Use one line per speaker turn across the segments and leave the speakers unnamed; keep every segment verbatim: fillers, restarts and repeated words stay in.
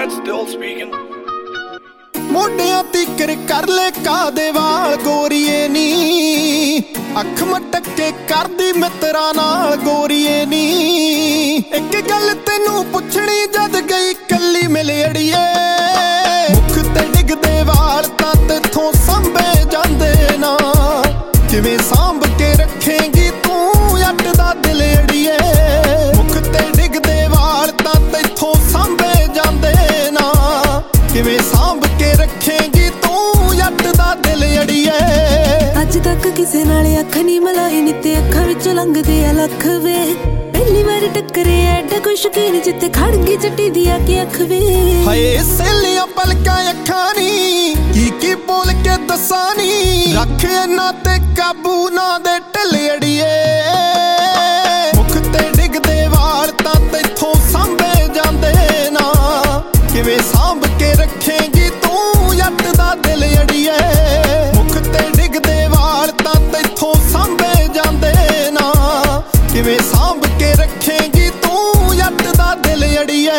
Rod still speaking.
ਮੋਢਿਆਂ ਤੀਕਰ ਕਰ ਲੈ ਕਾਦੇ ਵਾਲ ਗੋਰੀਏ ਨੀ, ਅੱਖ ਮਟਕੇ ਕਰਦੀ ਮਿੱਤਰਾਂ ਨਾਲ ਗੋਰੀਏ ਨੀ। ਇੱਕ ਗੱਲ ਤੈਨੂੰ ਪੁੱਛਣੀ ਜਦ ਗਈ ਕੱਲੀ ਮਿਲੇ ਅੜੀਏ, ਮੁੱਖ ਤੇ ਡਿੱਗਦੇ ਵਾਲ ਤਾਂ ਤੇਥੋਂ ਸਾਂਭੇ ਜਾਂਦੇ ਨਾ, ਕਿਵੇਂ ਸਾਂਭ ਕੇ ਰੱਖੇਂਗੀ ਤੂੰ ਜੱਟ ਦਾ ਦਿਲ ਅੜੀਏ। ਮੁੱਖ ਤੇ ਡਿੱਗਦੇ ਵਾਲ ਤਾਂ ਤੇਥੋਂ ਸਾਂਭੇ ਜਾਂਦੇ ਨਾ, ਕਿਵੇਂ ਸਾਂਭ ਕੇ ਰੱਖੇਂਗੀ ਤੂੰ ਜੱਟ ਦਾ ਦਿਲ ਅੜੀਏ।
ਅੱਜ ਤੱਕ ਕਿਸੇ ਨਾਲ ਅੱਖ ਨਹੀਂ ਮਲਾਈ ਨੀ ਤੇ ਅੱਖਾਂ ਵਿੱਚੋਂ ਲੰਘਦੇ ਆ ਲੱਖ ਵੇ, ਪਹਿਲੀ ਵਾਰ ਟੱਕਰੇ ਐਡਾ ਕੋਈ ਸ਼ੌਕੀਨ ਜਿੱਥੇ ਖੜ ਗਈ ਚੱਟੀ ਦੀ ਆ ਕੇ ਅੱਖ ਵੇ।
ਹਾਏ ਸੇਲੀਆਂ ਪਲਕਾਂ ਅੱਖਾਂ ਨੀ, ਕੀ ਕੀ ਬੋਲ ਕੇ ਦੱਸਾਂ ਨੀ, ਰੱਖ ਇਹਨਾਂ ਤੇ ਕਾਬੂ ਨਾ ਦੇ ਢਿੱਲ ਅੜੀਏ। ਮੁੱਖ ਤੇ ਡਿੱਗਦੇ ਵਾਲ ਤਾਂ ਤੈਥੋਂ ਸਾਂਭੇ ਜਾਂਦੇ ਨਾ, ਕਿਵੇਂ ਸਾਂਭ ਕੇ ਰੱਖੇਂਗੀ ਤੂੰ ਜੱਟ ਦਾ ਦਿਲ ਅੜੀਏ। ਮੁੱਖ ਤੇ ਡਿੱਗਦੇ ਵਾਲ ਤਾਂ ਤੈਥੋਂ ਸਾਂਭੇ ਜਾਂਦੇ ਨਾ, ਕਿਵੇਂ ਸਾਂਭ ਕੇ ਰੱਖੇਂਗੀ ਤੂੰ ਜੱਟ ਦਾ ਦਿਲ ਅੜੀਏ।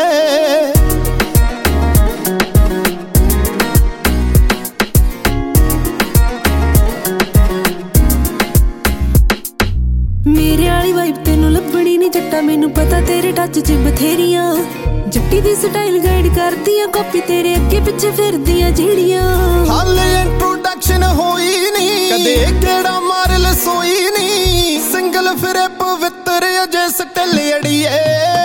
ਮੇਰੇ ਵਾਲੀ ਵਾਈਬ ਤੈਨੂੰ ਲੱਭਣੀ ਨੀ ਜੱਟਾ, ਮੈਨੂੰ ਪਤਾ ਤੇਰੇ ਟੱਚ 'ਚ ਬਥੇਰੀਆਂ, ਜੱਟੀ ਦੀ ਸਟਾਈਲ ਗਾਈਡ ਕਰਦੀਆਂ, ਕਾਪੀ ਤੇਰੇ ਅੱਗੇ ਪਿੱਛੇ ਫਿਰਦੀਆਂ ਜਿਹੜੀਆਂ।
ਹਾਲੇ ਇੰਟਰੋਡਕਸ਼ਨ ਹੋਈ ਨੀ, ਕਦੇ ਕਿਹੜਾ ਮਾਰ ਲਸੋਈ ਨੀ, ਸਿੰਗਲ ਫਿਰੇ ਪਵਿੱਤਰ ਅਜੇ ਸਟਿਲ ਅੜੀਏ।